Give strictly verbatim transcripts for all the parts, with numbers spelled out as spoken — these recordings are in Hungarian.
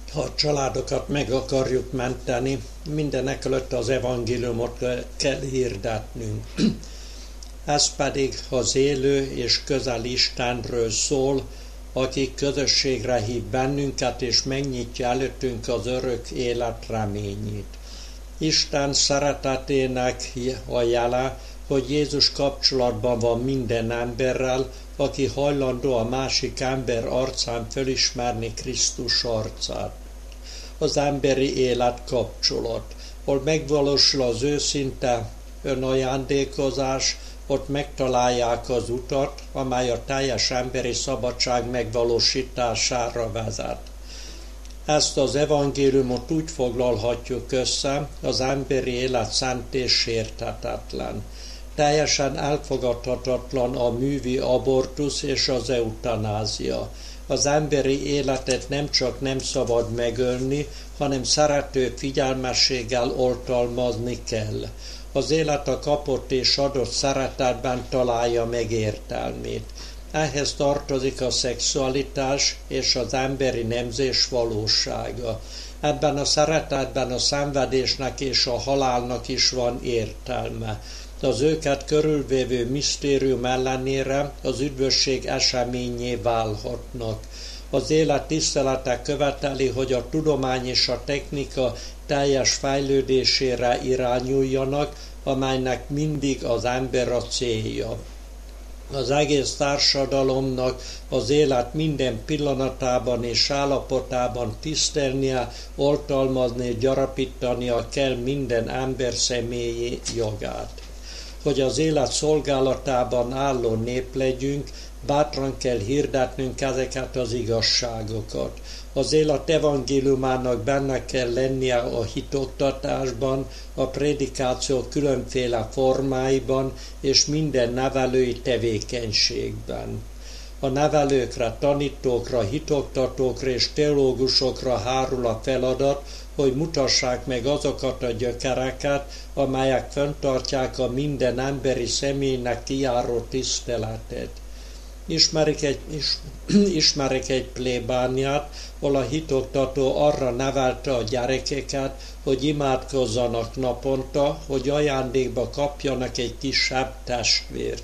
Ha a családokat meg akarjuk menteni, mindenekelőtt az evangéliumot kell hirdetnünk. Ez pedig az élő és közel Istenről szól, aki közösségre hív bennünket és megnyitja előttünk az örök élet reményét. Isten szeretetének a jele, hogy Jézus kapcsolatban van minden emberrel, aki hajlandó a másik ember arcán felismerni Krisztus arcát. Az emberi élet kapcsolat, ahol megvalósul az őszinte önajándékozás, ott megtalálják az utat, amely a teljes emberi szabadság megvalósítására vezet. Ezt az evangéliumot úgy foglalhatjuk össze, az emberi élet szent és sérthetetlen. Teljesen elfogadhatatlan a művi abortusz és az eutanázia. Az emberi életet nem csak nem szabad megölni, hanem szerető figyelmességgel oltalmazni kell. Az élet a kapott és adott szeretetben találja meg értelmét. Ehhez tartozik a szexualitás és az emberi nemzés valósága. Ebben a szeretetben a szenvedésnek és a halálnak is van értelme. Az őket körülvévő misztérium ellenére az üdvösség eseményé válhatnak. Az élet tisztelete követeli, hogy a tudomány és a technika teljes fejlődésére irányuljanak, amelynek mindig az ember a célja. Az egész társadalomnak az élet minden pillanatában és állapotában tisztelnie, oltalmazni, gyarapítania kell minden ember személyi jogát. Hogy az élet szolgálatában álló nép legyünk, bátran kell hirdetnünk ezeket az igazságokat. Az élet evangéliumának benne kell lennie a hitoktatásban, a prédikáció különféle formáiban és minden nevelői tevékenységben. A nevelőkre, tanítókra, hitoktatókra és teológusokra hárul a feladat, hogy mutassák meg azokat a gyökereket, amelyek fenntartják a minden emberi személynek kijáró tiszteletet. Ismerik egy, is, ismerik egy plébániát, ahol a hitoktató arra nevelte a gyerekeket, hogy imádkozzanak naponta, hogy ajándékba kapjanak egy kisebb testvért.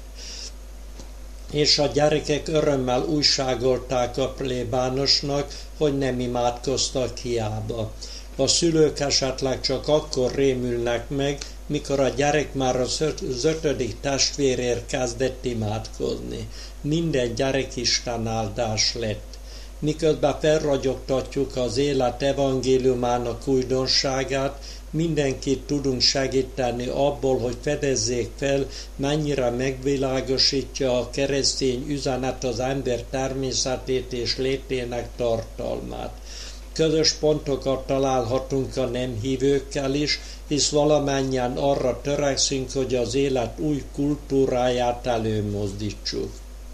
És a gyerekek örömmel újságolták a plébánosnak, hogy nem imádkoztak hiába. A szülők esetleg csak akkor rémülnek meg, mikor a gyerek már az ötödik testvérért kezdett imádkozni. Minden gyerek Isten áldás lett. Miközben felragyogtatjuk az élet evangéliumának újdonságát, mindenkit tudunk segíteni abból, hogy fedezzék fel, mennyire megvilágosítja a keresztény üzenet az ember természetét és létének tartalmát. Közös pontokat találhatunk a nem hívőkkel is, hisz valamennyien arra törekszünk, hogy az élet új kultúráját előmozdítsuk.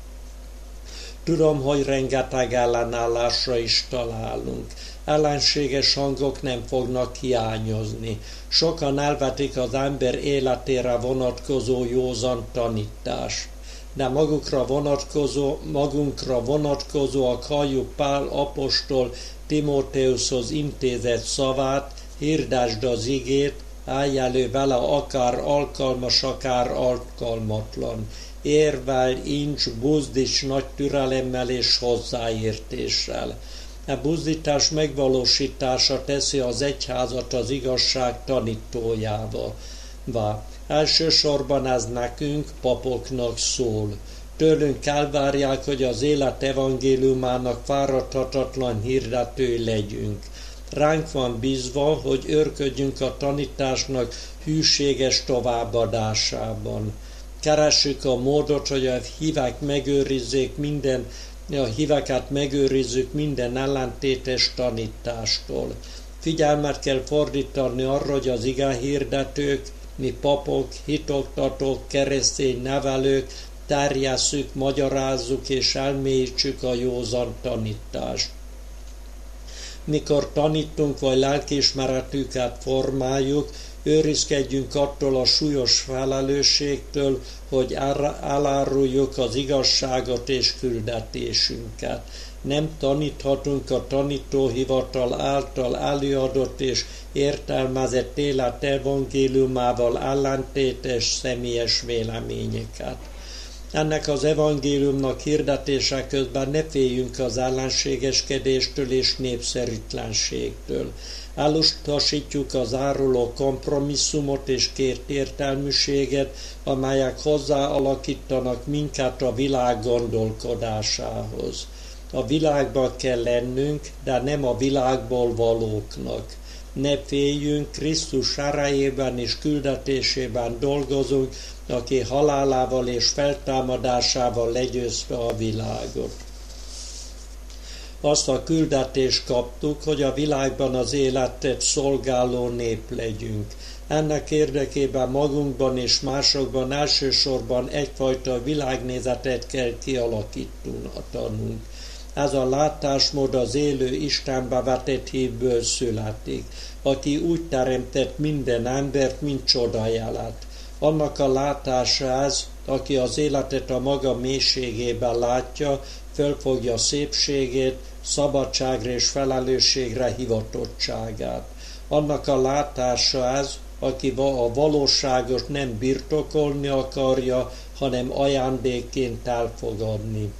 Tudom, hogy rengeteg ellenállásra is találunk. Ellenséges hangok nem fognak hiányozni. Sokan elvetik az ember életére vonatkozó józan tanítást. De magukra vonatkozó, magunkra vonatkozóak halljuk Pál apostol Timóteushoz intézett szavát, hirdesd az igét, állj elő vele akár alkalmas, akár alkalmatlan. Érvelj, incs, buzdíts nagy türelemmel és hozzáértéssel. E buzdítás megvalósítása teszi az egyházat az igazság tanítójává. Elsősorban ez nekünk, papoknak szól. Tőlünk elvárják, hogy az élet evangéliumának fáradhatatlan hirdetői legyünk. Ránk van bízva, hogy őrködjünk a tanításnak hűséges továbbadásában. Keressük a módot, hogy a hívek megőrizzék minden, a híveket megőrizzük minden ellentétes tanítástól. Figyelmet kell fordítani arra, hogy az igehirdetők, mi papok, hitoktatók, keresztény nevelők terjesszük, magyarázzuk és elmélyítsük a józan tanítást. Mikor tanítunk vagy lelkiismeretüket formáljuk, őrizkedjünk attól a súlyos felelősségtől, hogy eláruljuk az igazságot és küldetésünket. Nem taníthatunk a tanítóhivatal által előadott és értelmezett élet evangéliumával ellentétes személyes véleményeket. Ennek az evangéliumnak hirdetése közben ne féljünk az ellenségeskedéstől és népszerűtlenségtől. Elutasítjuk az áruló kompromisszumot és kért értelműséget, amelyek hozzáalakítanak minket a világ gondolkodásához. A világban kell lennünk, de nem a világból valóknak. Ne féljünk, Krisztus erejében és küldetésében dolgozunk, aki halálával és feltámadásával legyőzte a világot. Azt a küldetést kaptuk, hogy a világban az életet szolgáló nép legyünk. Ennek érdekében magunkban és másokban elsősorban egyfajta világnézetet kell kialakítanunk. Ez a látásmód az élő Istenbe vetett hívből születik, aki úgy teremtett minden embert, mint csodajelet. Annak a látása ez, aki az életet a maga mélységében látja, fölfogja szépségét, szabadságra és felelősségre hivatottságát. Annak a látása ez, aki a valóságot nem birtokolni akarja, hanem ajándékként elfogadni.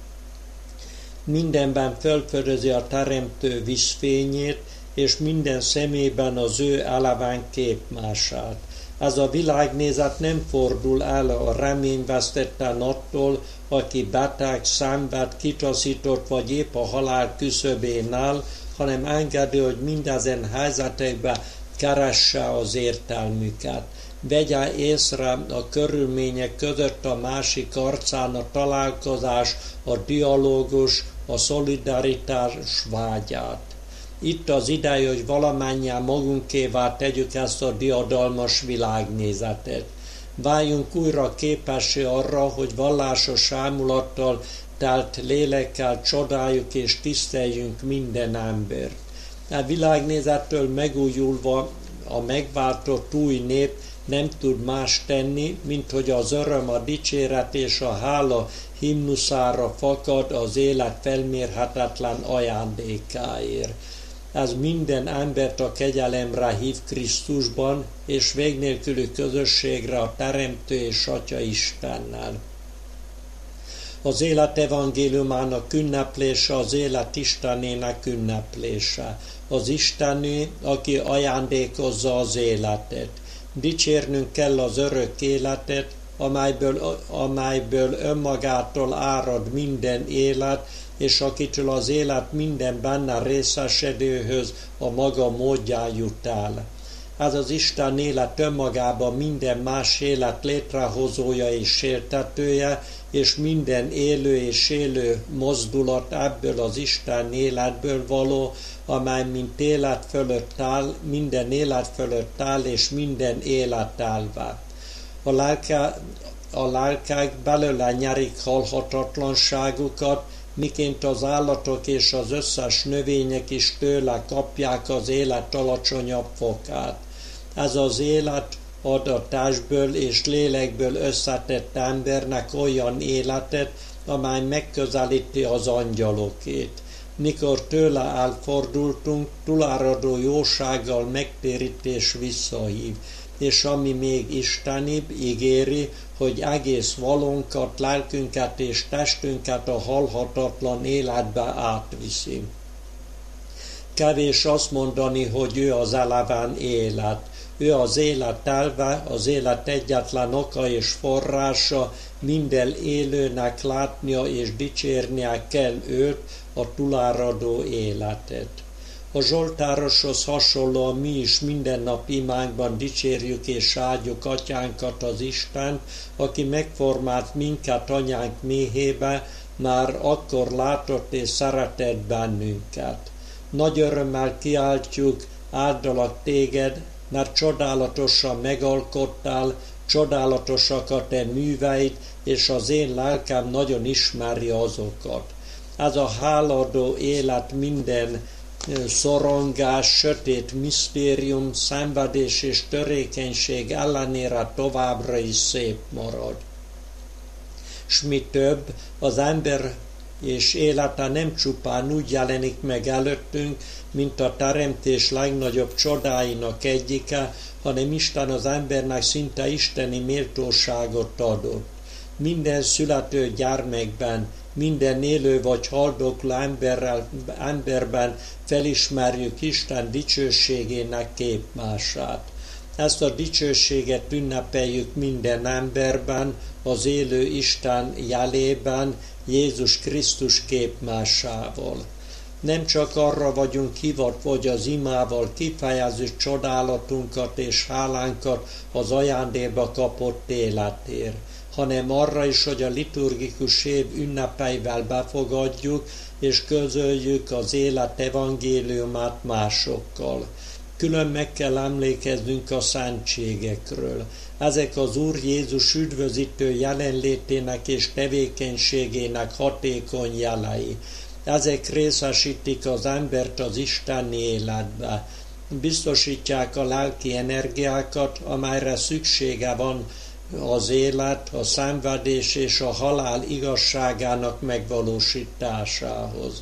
Mindenben fölfedezi a teremtő vízfényét, és minden szemében az ő eleven képmását. Ez a világnézet nem fordul el a reményvesztetten attól, aki beteg, szenved, kitaszított vagy épp a halál küszöbén áll, hanem engedi, hogy mindezen helyzetekben keresse az értelmüket. Vegye észre a körülmények között a másik arcán a találkozás, a dialógus, a szolidaritás vágyát. Itt az ideje, hogy valamennyien magunkévá tegyük ezt a diadalmas világnézetet. Váljunk újra képessé arra, hogy vallásos ámulattal telt lélekkel csodáljuk és tiszteljünk minden embert. A világnézettől megújulva a megváltott új nép nem tud más tenni, mint hogy az öröm, a dicséret és a hála himnuszára fakad az élet felmérhetetlen ajándékáért. Ez minden embert a kegyelemre hív Krisztusban, és vég nélküli közösségre a Teremtő és Atya Istennel. Az élet evangéliumának ünneplése az élet Istenének ünneplése. Az Istenő, aki ajándékozza az életet. Dicsérnünk kell az örök életet, amelyből, amelyből önmagától árad minden élet, és akitől az élet minden benne részesedőhöz a maga módján jut el. Ez az Isten élet önmagában minden más élet létrehozója és sértetője, és minden élő és élő mozdulat ebből az Isten életből való, amely mint élet fölött áll, minden élet fölött áll, és minden élet állva. A, lelke, a lelkek belőle nyerik halhatatlanságukat, miként az állatok és az összes növények is tőle kapják az élet alacsonyabb fokát. Ez az élet ad a testből és lélekből összetett embernek olyan életet, amely megközelíti az angyalokét. Mikor tőle elfordultunk, túláradó jósággal megtérítés visszahív, és ami még istenibb, ígéri, hogy egész valónkat, lelkünket és testünket a halhatatlan életbe átviszi. Kevés azt mondani, hogy ő az eleven élet. Ő az élet elve, az élet egyetlen oka és forrása, minden élőnek látnia és dicsérnie kell őt, a túláradó életet. A zsoltároshoz hasonlóan mi is minden nap imánkban dicsérjük és áldjuk Atyánkat, az Istent, aki megformált minket anyánk méhébe, már akkor látott és szeretett bennünket. Nagy örömmel kiáltjuk, áldalak téged, mert csodálatosan megalkottál, csodálatosak a te műveid, és az én lelkem nagyon ismeri azokat. Ez a háladó élet minden szorongás, sötét misztérium, szenvedés és törékenység ellenére továbbra is szép marad. S mi több, az ember és élete nem csupán úgy jelenik meg előttünk, mint a teremtés legnagyobb csodáinak egyike, hanem Isten az embernek szinte isteni méltóságot adott. Minden születő gyermekben, minden élő vagy haldokló emberrel, emberben felismerjük Isten dicsőségének képmását. Ezt a dicsőséget ünnepeljük minden emberben, az élő Isten jelében, Jézus Krisztus képmásával. Nem csak arra vagyunk hivatva, hogy az imával kifejezzük csodálatunkat és hálánkat az ajándékba kapott életért, hanem arra is, hogy a liturgikus év ünnepeivel befogadjuk és közöljük az élet evangéliumát másokkal. Külön meg kell emlékeznünk a szentségekről. Ezek az Úr Jézus üdvözítő jelenlétének és tevékenységének hatékony jelei. Ezek részesítik az embert az isteni életbe. Biztosítják a lelki energiákat, amelyre szüksége van az élet, a szenvedés és a halál igazságának megvalósításához.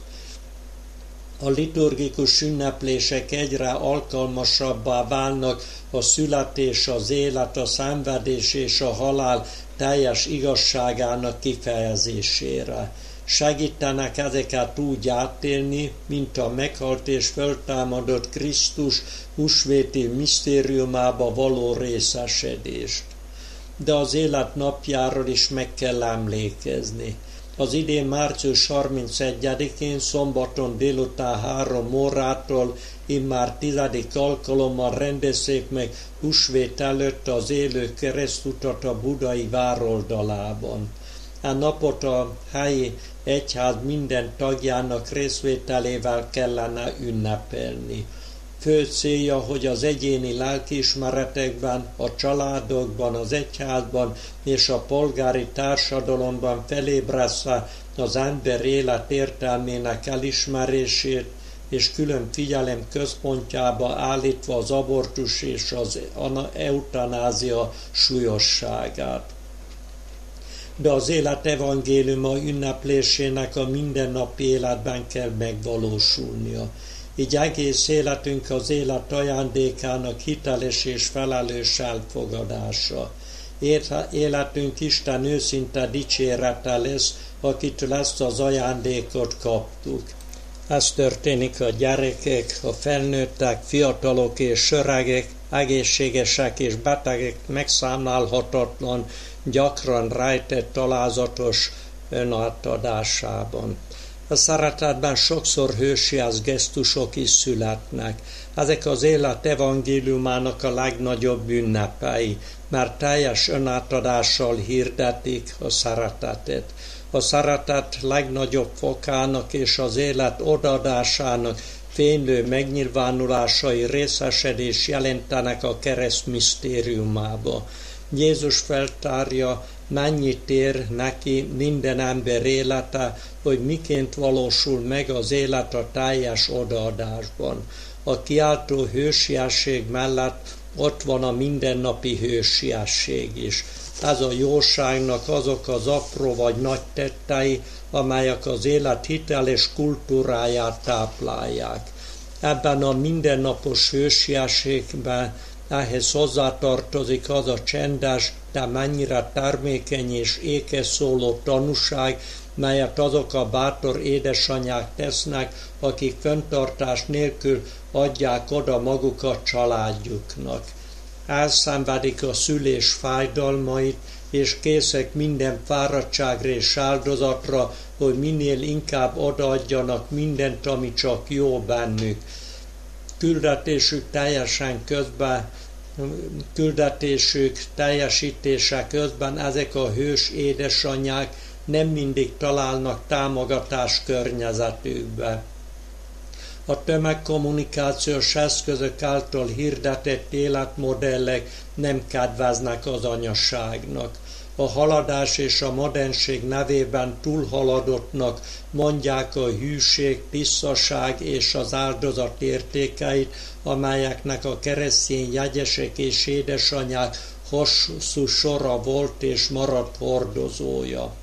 A liturgikus ünneplések egyre alkalmasabbá válnak a születés, az élet, a szenvedés és a halál teljes igazságának kifejezésére. Segítenek ezeket úgy átélni, mint a meghalt és föltámadott Krisztus húsvéti misztériumába való részesedést. De az élet napjáról is meg kell emlékezni. Az idén március harmincegyedikén szombaton délután három órától immár tizedik alkalommal rendezzék meg húsvét előtt az élő keresztutat a budai vároldalában. A napot a helyi egyház minden tagjának részvételével kellene ünnepelni. Fő célja, hogy az egyéni lelkiismeretekben, a családokban, az egyházban és a polgári társadalomban felébressze az ember élet értelmének elismerését, és külön figyelem központjába állítva az abortus és az eutanázia súlyosságát. De az élet evangéliuma ünneplésének a mindennapi életben kell megvalósulnia. Így egész életünk az élet ajándékának hiteles és felelős elfogadása. Életünk Isten őszinte dicsérete lesz, akitől ezt az ajándékot kaptuk. Ez történik a gyerekek, a felnőttek, fiatalok és öregek, egészségesek és betegek megszámlálhatatlan, gyakran rejtett alázatos önátadásában. A szeretetben sokszor hősies gesztusok is születnek. Ezek az élet evangéliumának a legnagyobb ünnepei, mert teljes önátadással hirdetik a szeretetet. A szeretet legnagyobb fokának és az élet odaadásának fénylő megnyilvánulásai részesedés jelentenek a kereszt misztériumába. Jézus feltárja, mennyit ér neki minden ember élete, hogy miként valósul meg az élet a teljes odaadásban. A kiáltó hősiesség mellett ott van a mindennapi hősiesség is. Ez a jóságnak azok az apró vagy nagy tettei, amelyek az élet hiteles kultúráját táplálják. Ebben a mindennapos hősiességben ehhez hozzátartozik az a csendes, de mennyire termékeny és ékes szóló tanúság, melyet azok a bátor édesanyák tesznek, akik fenntartás nélkül adják oda magukat családjuknak. Elszenvedik a szülés fájdalmait, és készek minden fáradtságra és áldozatra, hogy minél inkább odaadjanak mindent, ami csak jó bennük. Küldetésük teljesen közben, küldetésük teljesítése közben ezek a hős édesanyák nem mindig találnak támogatást környezetükbe. A tömegkommunikációs eszközök által hirdetett életmodellek nem kedveznek az anyasságnak. A haladás és a modernség nevében túlhaladottnak mondják a hűség, tisztaság és az áldozat értékeit, amelyeknek a keresztény jegyesek és édesanyák hosszú sora volt és maradt hordozója.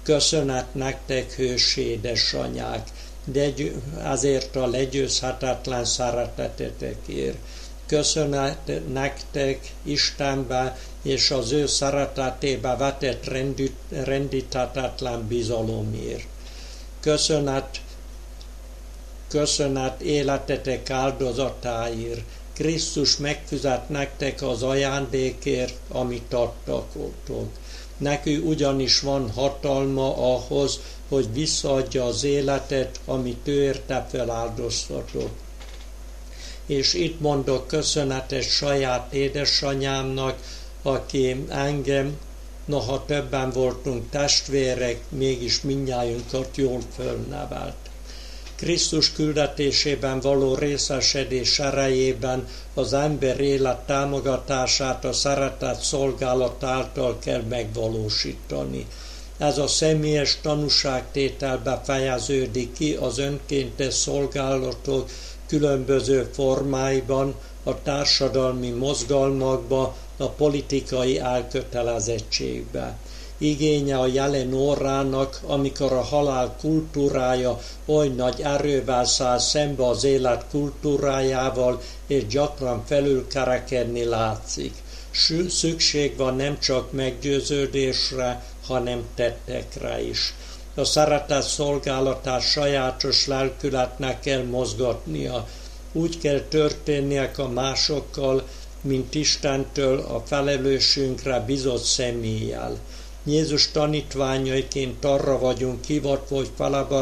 Köszönet nektek, hős édesanyák, de azért a legyőzhetetlen szeretetetekért. Köszönet nektek Istenbe és az ő szeretetébe vetett rendíthetetlen bizalomért. Köszönet, köszönet életetek áldozatáért. Krisztus megfizet nektek az ajándékért, amit adtatok. Neki ugyanis van hatalma ahhoz, hogy visszaadja az életet, amit ő érte feláldoztatott. És itt mondok köszönetet saját édesanyámnak, aki engem, noha többen voltunk testvérek, mégis mindnyájunkat jól fölnevelt. Krisztus küldetésében való részesedés erejében az ember élet támogatását a szeretet szolgálat által kell megvalósítani. Ez a személyes tanúságtételbe fejeződik ki az önkéntes szolgálatok különböző formáiban, a társadalmi mozgalmakba, a politikai elkötelezettségbe. Igénye a jelen órának, amikor a halál kultúrája oly nagy erővel száll szembe az élet kultúrájával, és gyakran felülkerekedni látszik. Szükség van nem csak meggyőződésre, hanem tettekre is. A szeretet szolgálatát sajátos lelkületnek kell mozgatnia. Úgy kell történnie a másokkal, mint Istentől a felelősünkre bizott személlyel. Jézus tanítványaiként arra vagyunk hivatva, hogy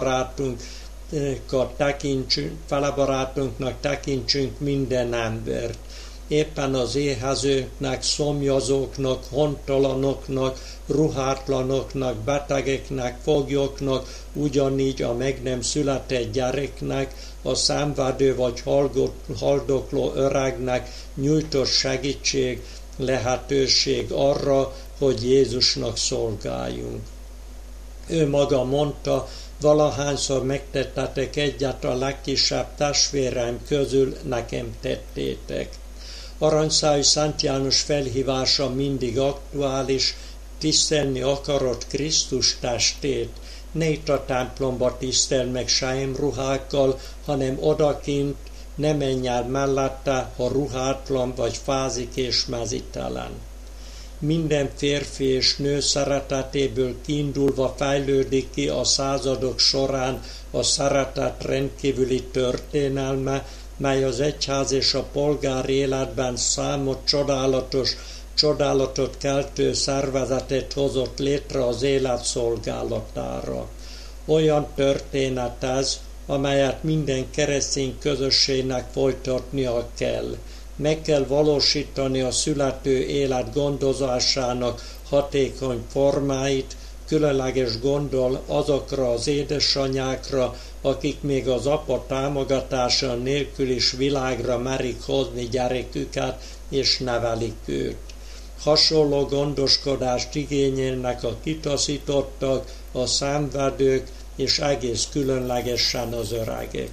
felebarátunknak tekintsünk minden embert. Éppen az éhezőknek, szomjazóknak, hontalanoknak, ruhátlanoknak, betegeknek, foglyoknak, ugyanígy a meg nem született gyereknek, a szenvedő vagy haldokló öregnek nyújtott segítség, lehetőség arra, hogy Jézusnak szolgáljunk. Ő maga mondta, valahányszor megtettetek egyet a legkisebb testvéreim közül, nekem tettétek. Aranyszájú Szent János felhívása mindig aktuális, tisztelni akarod Krisztus testét. Ne itt a templomba tiszteld meg sájmruhákkal, hanem odakint, ne menj el mellette, ha ruhátlan vagy fázik és mezítelen. Minden férfi és nő szeretetéből kiindulva fejlődik ki a századok során a szeretet rendkívüli történelme, mely az egyház és a polgári életben számos csodálatos, csodálatot keltő szervezetet hozott létre az élet szolgálatára. Olyan történet ez, amelyet minden keresztény közösségnek folytatnia kell. Meg kell valósítani a születő élet gondozásának hatékony formáit, különleges gondol azokra az édesanyákra, akik még az apa támogatása nélkül is világra merik hozni gyereküket és nevelik őt. Hasonló gondoskodást igényelnek a kitaszítottak, a szenvedők és egész különlegesen az öregek.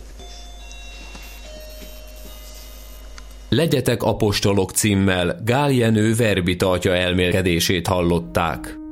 Legyetek apostolok címmel Gál Jenő verbit atya elmélkedését hallották.